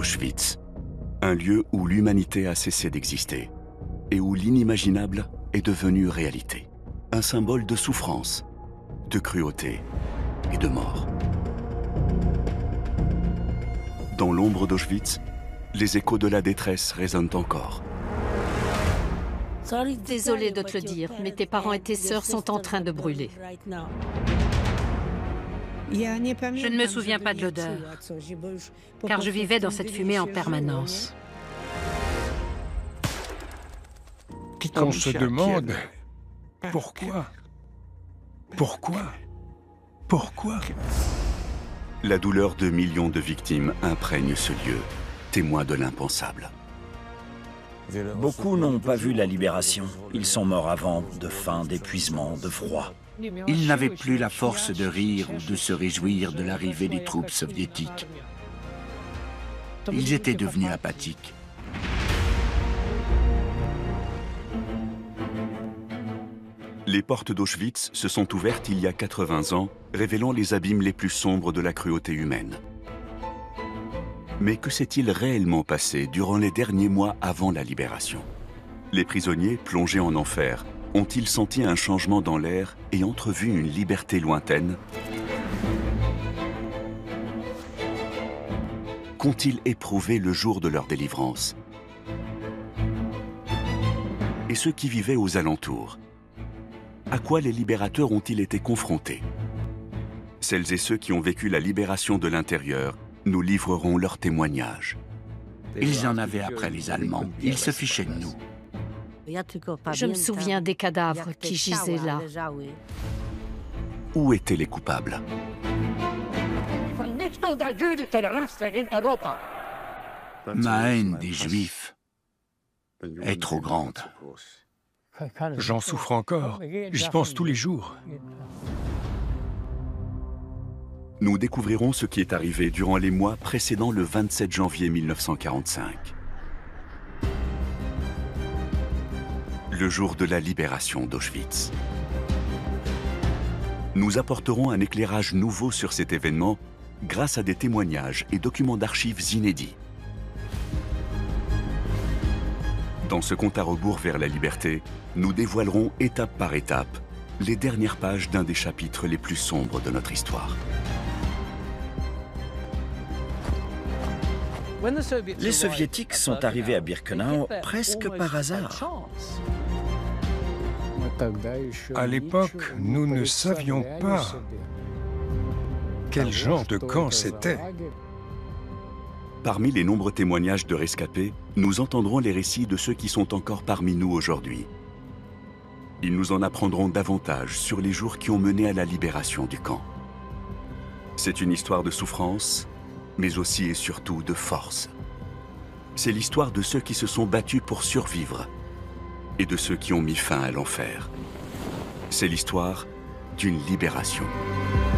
d'Auschwitz, un lieu où l'humanité a cessé d'exister et où l'inimaginable est devenu réalité. Un symbole de souffrance, de cruauté et de mort. Dans l'ombre d'Auschwitz, les échos de la détresse résonnent encore. Désolée de te le dire, mais tes parents et tes sœurs sont en train de brûler. Je ne me souviens pas de l'odeur, car je vivais dans cette fumée en permanence. On se demande pourquoi. La douleur de millions de victimes imprègne ce lieu, témoin de l'impensable. Beaucoup n'ont pas vu la libération. Ils sont morts avant, de faim, d'épuisement, de froid. Ils n'avaient plus la force de rire ou de se réjouir de l'arrivée des troupes soviétiques. Ils étaient devenus apathiques. Les portes d'Auschwitz se sont ouvertes il y a 80 ans, révélant les abîmes les plus sombres de la cruauté humaine. Mais que s'est-il réellement passé durant les derniers mois avant la libération? Les prisonniers, plongés en enfer, ont-ils senti un changement dans l'air et entrevu une liberté lointaine? Qu'ont-ils éprouvé le jour de leur délivrance? Et ceux qui vivaient aux alentours? À quoi les libérateurs ont-ils été confrontés? Celles et ceux qui ont vécu la libération de l'intérieur nous livreront leurs témoignages. Ils en avaient après les Allemands. Ils se fichaient de nous. Je me souviens des cadavres qui gisaient là. Où étaient les coupables? Ma haine des Juifs est trop grande. J'en souffre encore. J'y pense tous les jours. Nous découvrirons ce qui est arrivé durant les mois précédant le 27 janvier 1945. Le jour de la libération d'Auschwitz. Nous apporterons un éclairage nouveau sur cet événement grâce à des témoignages et documents d'archives inédits. Dans ce compte à rebours vers la liberté, nous dévoilerons étape par étape les dernières pages d'un des chapitres les plus sombres de notre histoire. Les Soviétiques sont arrivés à Birkenau presque par hasard. À l'époque, nous ne savions pas quel genre de camp c'était. Parmi les nombreux témoignages de rescapés, nous entendrons les récits de ceux qui sont encore parmi nous aujourd'hui. Ils nous en apprendront davantage sur les jours qui ont mené à la libération du camp. C'est une histoire de souffrance, mais aussi et surtout de force. C'est l'histoire de ceux qui se sont battus pour survivre et de ceux qui ont mis fin à l'enfer. C'est l'histoire d'une libération.